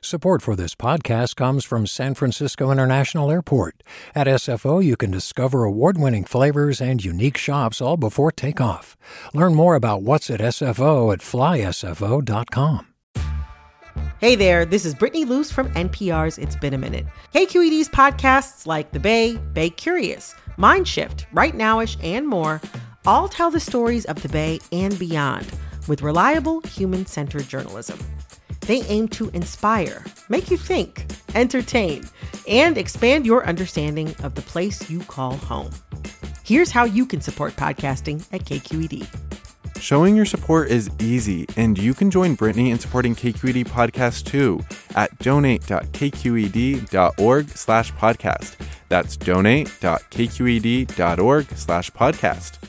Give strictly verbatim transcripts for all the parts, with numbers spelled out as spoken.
Support for this podcast comes from San Francisco International Airport. At S F O, you can discover award-winning flavors and unique shops all before takeoff. Learn more about what's at S F O at fly S F O dot com. Hey there, this is Brittany Luce from N P R's It's Been a Minute. K Q E D's podcasts like The Bay, Bay Curious, Mindshift, Right Nowish, and more all tell the stories of the Bay and beyond with reliable, human-centered journalism. They aim to inspire, make you think, entertain, and expand your understanding of the place you call home. Here's how you can support podcasting at K Q E D. Showing your support is easy, and you can join Brittany in supporting K Q E D Podcast too at donate.kqed.org slash podcast. That's donate.kqed.org slash podcast.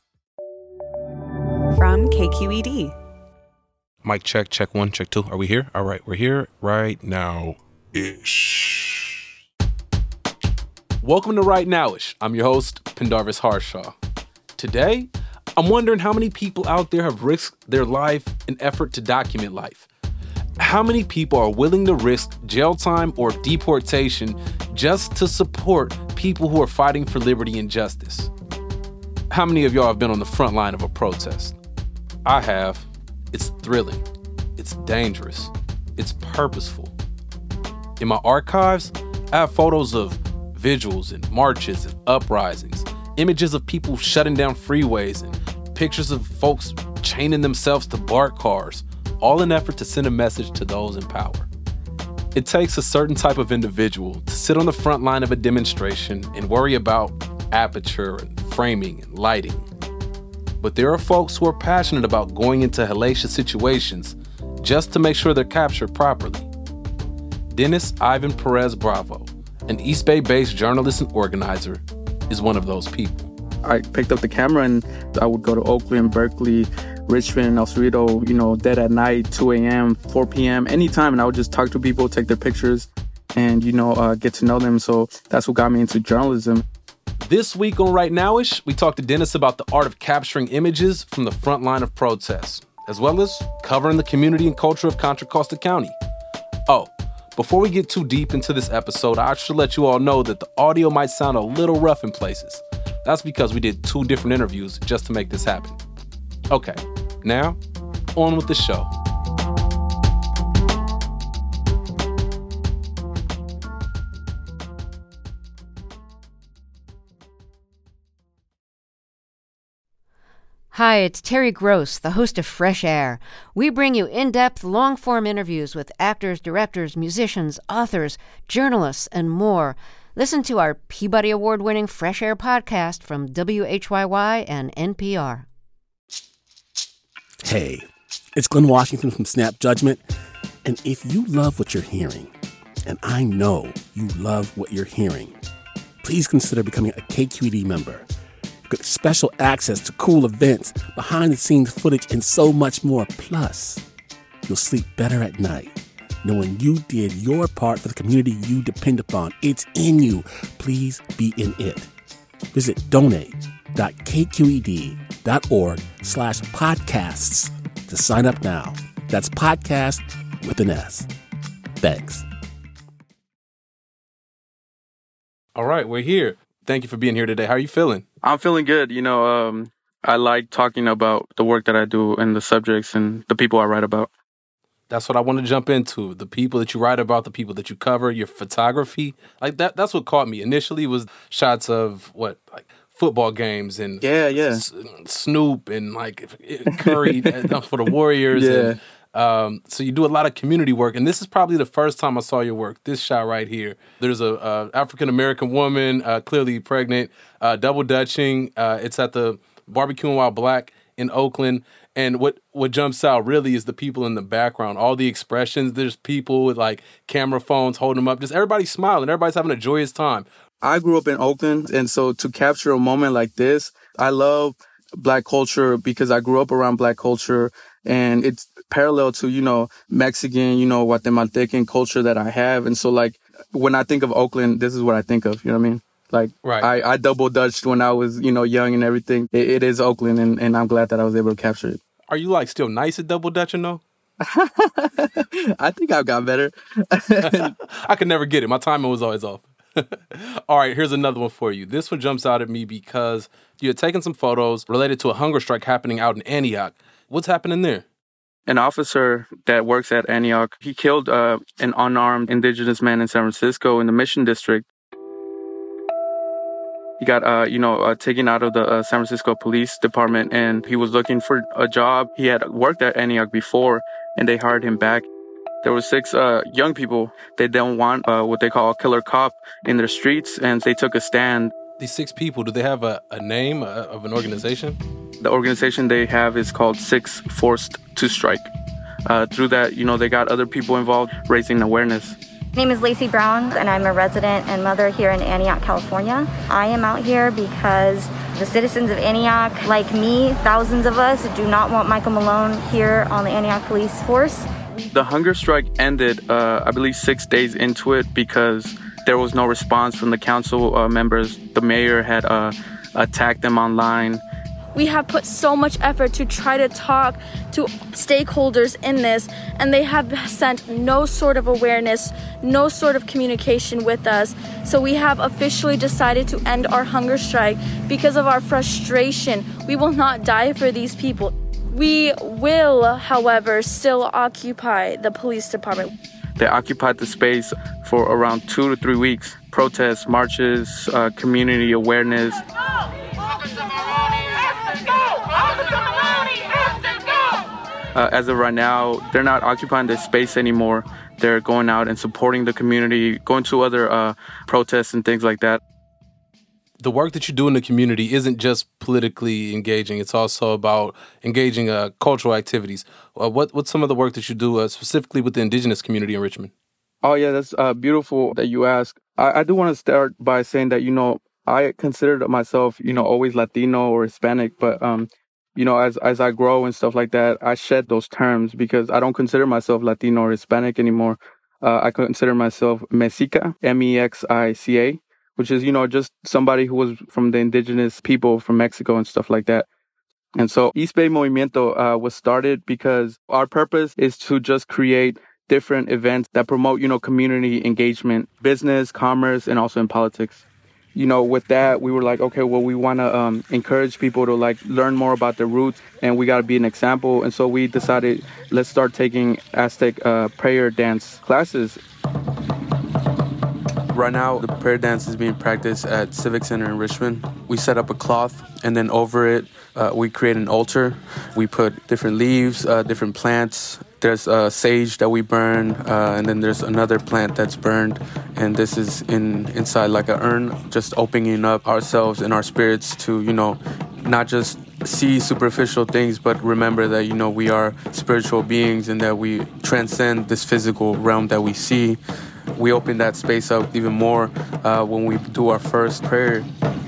From K Q E D. Mic check, check one, check two. Are we here? All right, we're here right now-ish. Welcome to Right Nowish. I'm your host, Pendarvis Harshaw. Today, I'm wondering how many people out there have risked their life in effort to document life. How many people are willing to risk jail time or deportation just to support people who are fighting for liberty and justice? How many of y'all have been on the front line of a protest? I have. It's thrilling. It's dangerous. It's purposeful. In my archives, I have photos of vigils and marches and uprisings, images of people shutting down freeways, and pictures of folks chaining themselves to BART cars, all in an effort to send a message to those in power. It takes a certain type of individual to sit on the front line of a demonstration and worry about aperture and framing and lighting. But there are folks who are passionate about going into hellacious situations just to make sure they're captured properly. Dennis Ivan Perez Bravo, an East Bay-based journalist and organizer, is one of those people. I picked up the camera and I would go to Oakland, Berkeley, Richmond, El Cerrito, you know, dead at night, two a.m., four p.m., anytime. And I would just talk to people, take their pictures, and, you know, uh, get to know them. So that's what got me into journalism. This week on Right Nowish, we talked to Dennis about the art of capturing images from the front line of protests, as well as covering the community and culture of Contra Costa County. Oh, before we get too deep into this episode, I should let you all know that the audio might sound a little rough in places. That's because we did two different interviews just to make this happen. Okay, now, on with the show. Hi, it's Terry Gross, the host of Fresh Air. We bring you in-depth, long-form interviews with actors, directors, musicians, authors, journalists, and more. Listen to our Peabody Award-winning Fresh Air podcast from W H Y Y and N P R. Hey, it's Glenn Washington from Snap Judgment. And if you love what you're hearing, and I know you love what you're hearing, please consider becoming a K Q E D member. Get special access to cool events, behind-the-scenes footage, and so much more. Plus, you'll sleep better at night knowing you did your part for the community you depend upon. It's in you. Please be in it. Visit donate.kqed.org slash podcasts to sign up now. That's podcast with an S. Thanks. All right, we're here. Thank you for being here today. How are you feeling? I'm feeling good. You know, um, I like talking about the work that I do and the subjects and the people I write about. That's what I want to jump into. The people that you write about, the people that you cover, your photography. Like that that's what caught me initially was shots of what, like football games and yeah, yeah. S- Snoop and like Curry for the Warriors. Yeah. And, um, so you do a lot of community work, and this is probably the first time I saw your work. This shot right here. There's a, a African-American woman, uh, clearly pregnant, uh, double dutching. Uh, it's at the Barbecuing While Black in Oakland. And what, what jumps out really is the people in the background, all the expressions. There's people with like camera phones holding them up. Just everybody's smiling. Everybody's having a joyous time. I grew up in Oakland, and so to capture a moment like this, I love Black culture because I grew up around Black culture, and it's parallel to, you know, Mexican, you know, Guatemaltecan culture that I have. And so, like, when I think of Oakland, this is what I think of, you know what I mean? Like, right. I, I double dutched when I was, you know, young and everything. It, it is Oakland, and, and I'm glad that I was able to capture it. Are you, like, still nice at double dutching, though? I think I've got better. I could never get it. My timing was always off. All right, here's another one for you. This one jumps out at me because you had taken some photos related to a hunger strike happening out in Antioch. What's happening there? An officer that works at Antioch, he killed uh, an unarmed indigenous man in San Francisco in the Mission District. He got, uh, you know, uh, taken out of the uh, San Francisco Police Department, and he was looking for a job. He had worked at Antioch before, and they hired him back. There were six uh, young people. They don't want uh, what they call a killer cop in their streets, and they took a stand. These six people, do they have a, a name uh, of an organization? The organization they have is called Six Forced to Strike. Uh, through that, you know, they got other people involved, raising awareness. My name is Lacey Brown, and I'm a resident and mother here in Antioch, California. I am out here because the citizens of Antioch, like me, thousands of us, do not want Michael Malone here on the Antioch Police Force. The hunger strike ended, uh, I believe, six days into it because there was no response from the council uh, members. The mayor had uh, attacked them online. We have put so much effort to try to talk to stakeholders in this, and they have sent no sort of awareness, no sort of communication with us. So we have officially decided to end our hunger strike because of our frustration. We will not die for these people. We will, however, still occupy the police department. They occupied the space for around two to three weeks. Protests, marches, uh, community awareness. Uh, as of right now, they're not occupying this space anymore. They're going out and supporting the community, going to other uh, protests and things like that. The work that you do in the community isn't just politically engaging. It's also about engaging uh, cultural activities. Uh, what, what's some of the work that you do uh, specifically with the indigenous community in Richmond? Oh, yeah, that's uh, beautiful that you ask. I, I do want to start by saying that, you know, I considered myself, you know, always Latino or Hispanic, but um, you know, as as I grow and stuff like that, I shed those terms because I don't consider myself Latino or Hispanic anymore. Uh, I consider myself Mexica, M E X I C A, which is, you know, just somebody who was from the indigenous people from Mexico and stuff like that. And so East Bay Movimiento uh, was started because our purpose is to just create different events that promote, you know, community engagement, business, commerce, and also in politics. You know, with that, we were like, okay, well, we want to um, encourage people to like learn more about their roots, and we got to be an example. And so we decided, let's start taking Aztec uh, prayer dance classes. Right now, the prayer dance is being practiced at Civic Center in Richmond. We set up a cloth, and then over it, uh, we create an altar. We put different leaves, uh, different plants. There's uh, sage that we burn, uh, and then there's another plant that's burned. And this is in inside like an urn, just opening up ourselves and our spirits to, you know, not just see superficial things, but remember that, you know, we are spiritual beings and that we transcend this physical realm that we see. We open that space up even more uh, when we do our first prayer.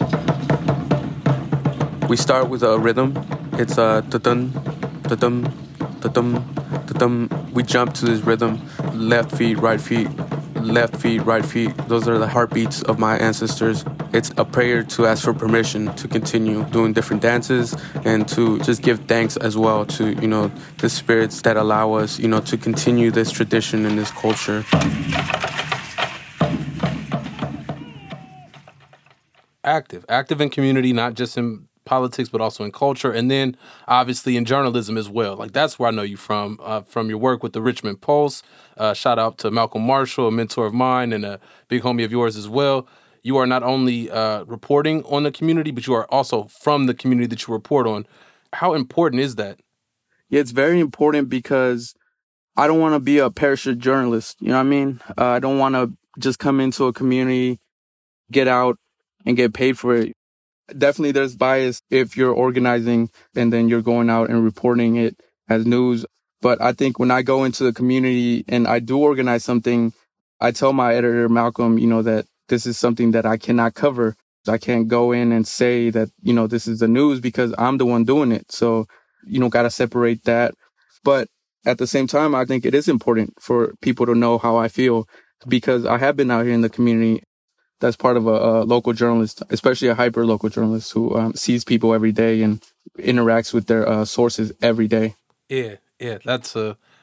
We start with a rhythm. It's a ta-dun, ta-dum, ta-dum, ta-dum. We jump to this rhythm, left feet, right feet, left feet, right feet. Those are the heartbeats of my ancestors. It's a prayer to ask for permission to continue doing different dances and to just give thanks as well to, you know, the spirits that allow us, you know, to continue this tradition and this culture. Active, active in community, not just in politics, but also in culture, and then obviously in journalism as well. Like that's where I know you from, uh, from your work with the Richmond Post. Uh, shout out to Malcolm Marshall, a mentor of mine and a big homie of yours as well. You are not only uh, reporting on the community, but you are also from the community that you report on. How important is that? Yeah, it's very important because I don't want to be a parachute journalist. You know what I mean? Uh, I don't want to just come into a community, get out, and get paid for it. Definitely there's bias if you're organizing and then you're going out and reporting it as news. But I think when I go into the community and I do organize something, I tell my editor, Malcolm, you know, that this is something that I cannot cover. I can't go in and say that, you know, this is the news because I'm the one doing it. So, you know, got to separate that. But at the same time, I think it is important for people to know how I feel because I have been out here in the community. That's part of a, a local journalist, especially a hyper-local journalist who um, sees people every day and interacts with their uh, sources every day. Yeah, yeah, that's a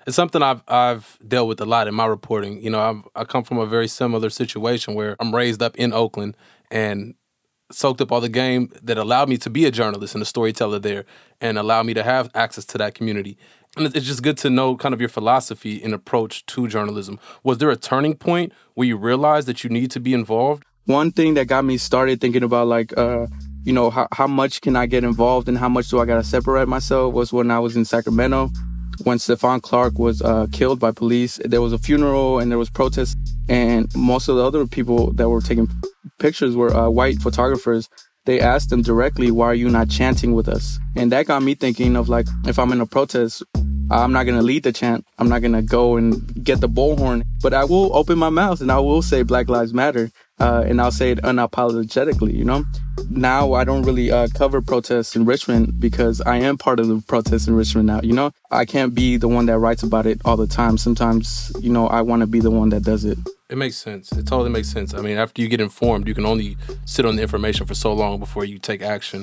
It's something I've I've dealt with a lot in my reporting. You know, I'm, I come from a very similar situation where I'm raised up in Oakland and soaked up all the game that allowed me to be a journalist and a storyteller there and allowed me to have access to that community. And it's just good to know kind of your philosophy and approach to journalism. Was there a turning point where you realized that you need to be involved? One thing that got me started thinking about, like, uh, you know, how, how much can I get involved and how much do I got to separate myself was when I was in Sacramento. When Stephon Clark was uh, killed by police, there was a funeral and there was protests. And most of the other people that were taking pictures were uh, white photographers. They asked them directly, why are you not chanting with us? And that got me thinking of, like, if I'm in a protest, I'm not going to lead the chant. I'm not going to go and get the bullhorn. But I will open my mouth and I will say Black Lives Matter. Uh, and I'll say it unapologetically, you know? Now I don't really uh, cover protests in Richmond because I am part of the protests in Richmond now, you know? I can't be the one that writes about it all the time. Sometimes, you know, I want to be the one that does it. It makes sense. It totally makes sense. I mean, after you get informed, you can only sit on the information for so long before you take action.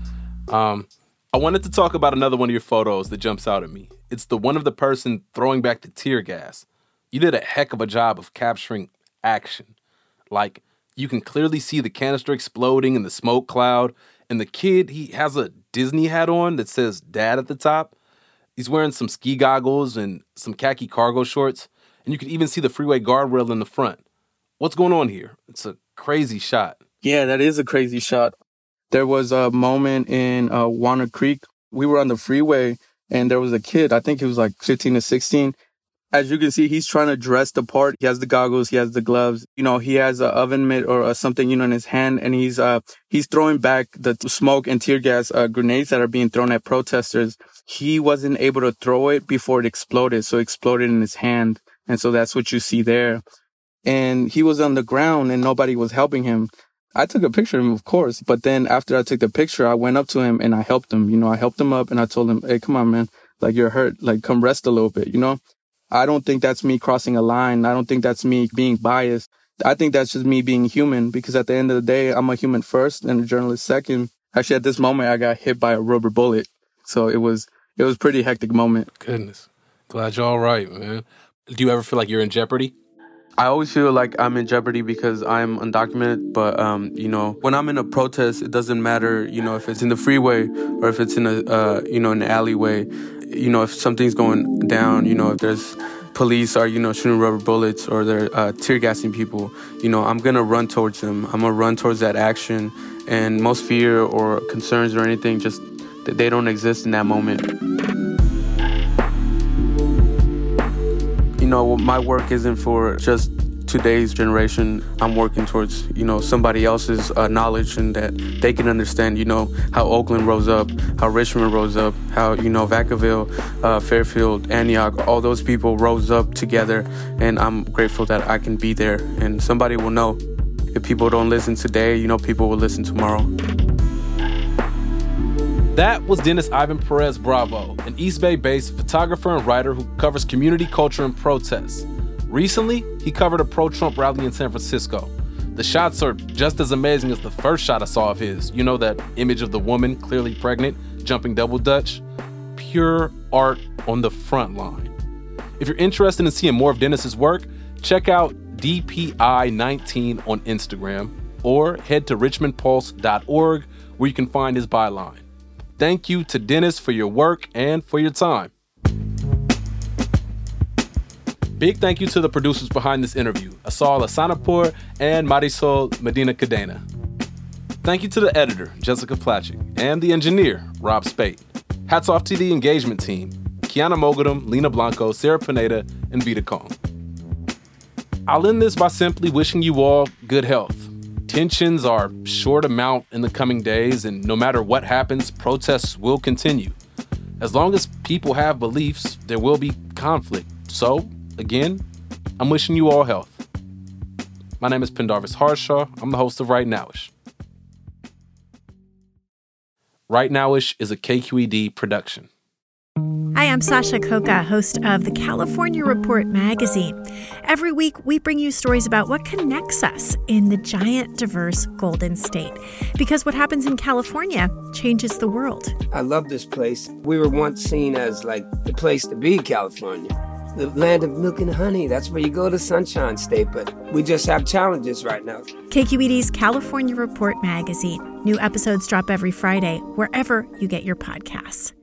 Um, I wanted to talk about another one of your photos that jumps out at me. It's the one of the person throwing back the tear gas. You did a heck of a job of capturing action. Like, you can clearly see the canister exploding in the smoke cloud. And the kid, he has a Disney hat on that says Dad at the top. He's wearing some ski goggles and some khaki cargo shorts. And you can even see the freeway guardrail in the front. What's going on here? It's a crazy shot. Yeah, that is a crazy shot. There was a moment in uh, Warner Creek. We were on the freeway and there was a kid, I think he was like fifteen to sixteen. As you can see, he's trying to dress the part. He has the goggles, he has the gloves. You know, he has an oven mitt or uh, something, you know, in his hand. And he's uh he's throwing back the smoke and tear gas uh, grenades that are being thrown at protesters. He wasn't able to throw it before it exploded. So it exploded in his hand. And so that's what you see there. And he was on the ground and nobody was helping him. I took a picture of him, of course. But then after I took the picture, I went up to him and I helped him. You know, I helped him up and I told him, hey, come on, man. Like, you're hurt. Like, come rest a little bit, you know? I don't think that's me crossing a line. I don't think that's me being biased. I think that's just me being human because at the end of the day, I'm a human first and a journalist second. Actually, at this moment, I got hit by a rubber bullet. So it was it was a pretty hectic moment. Goodness. Glad you're all right, man. Do you ever feel like you're in jeopardy? I always feel like I'm in jeopardy because I'm undocumented. But, um, you know, when I'm in a protest, it doesn't matter, you know, if it's in the freeway or if it's in a, uh, you know, in an alleyway. You know, if something's going down, you know, if there's police are, you know, shooting rubber bullets or they're uh, tear gassing people, you know, I'm going to run towards them. I'm going to run towards that action. And most fear or concerns or anything, just they don't exist in that moment. You know, my work isn't for just today's generation. I'm working towards, you know, somebody else's uh, knowledge and that they can understand, you know, how Oakland rose up, how Richmond rose up, how, you know, Vacaville, uh, Fairfield, Antioch, all those people rose up together. And I'm grateful that I can be there. And somebody will know. If people don't listen today, you know, people will listen tomorrow. That was Dennis Ivan Perez Bravo, an East Bay-based photographer and writer who covers community culture and protests. Recently, he covered a pro-Trump rally in San Francisco. The shots are just as amazing as the first shot I saw of his. You know, that image of the woman clearly pregnant, jumping double dutch? Pure art on the front line. If you're interested in seeing more of Dennis's work, check out D P I nineteen on Instagram or head to richmond pulse dot org where you can find his byline. Thank you to Dennis for your work and for your time. Big thank you to the producers behind this interview, Asal Asanapur and Marisol Medina Cadena. Thank you to the editor, Jessica Platchik, and the engineer, Rob Spate. Hats off to the engagement team, Kiana Mogadam, Lena Blanco, Sarah Pineda, and Vita Kong. I'll end this by simply wishing you all good health. Tensions are sure to mount in the coming days, and no matter what happens, protests will continue. As long as people have beliefs, there will be conflict. So, again, I'm wishing you all health. My name is Pendarvis Harshaw. I'm the host of Right Nowish. Right Nowish is a K Q E D production. Hi, I'm Sasha Khokha, host of the California Report magazine. Every week, we bring you stories about what connects us in the giant, diverse Golden State. Because what happens in California changes the world. I love this place. We were once seen as like the place to be, California. the land of milk and honey. That's where you go to Sunshine State, but we just have challenges right now. K Q E D's California Report magazine. New episodes drop every Friday, wherever you get your podcasts.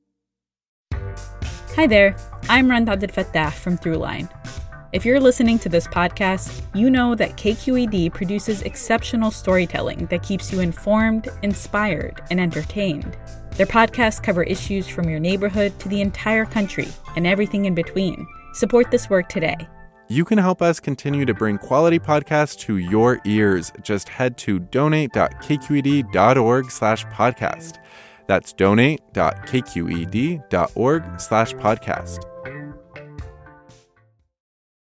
Hi there, I'm Randa Abdel Fattah from Throughline. If you're listening to this podcast, you know that K Q E D produces exceptional storytelling that keeps you informed, inspired, and entertained. Their podcasts cover issues from your neighborhood to the entire country and everything in between. Support this work today. You can help us continue to bring quality podcasts to your ears. Just head to donate.kqed.org slash podcast. That's donate.kqed.org slash podcast.